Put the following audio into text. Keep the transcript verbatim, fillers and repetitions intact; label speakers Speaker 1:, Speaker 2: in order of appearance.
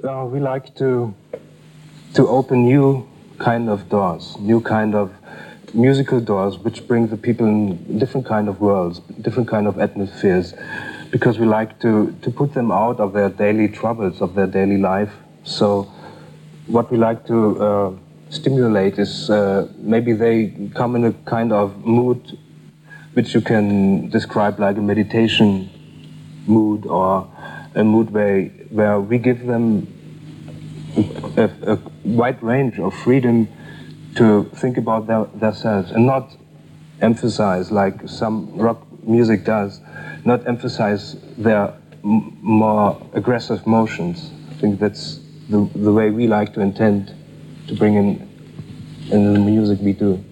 Speaker 1: Uh, we like to to open new kind of doors, new kind of musical doors, which bring the people in different kind of worlds, different kind of atmospheres, because we like to to put them out of their daily troubles, of their daily life. So what we like to uh, stimulate is uh, maybe they come in a kind of mood which you can describe like a meditation mood, or a mood where, where we give them a, a wide range of freedom to think about their, themselves, and not emphasize, like some rock music does, not emphasize their m more aggressive motions. I think that's the, the way we like to intend to bring in in the music we do.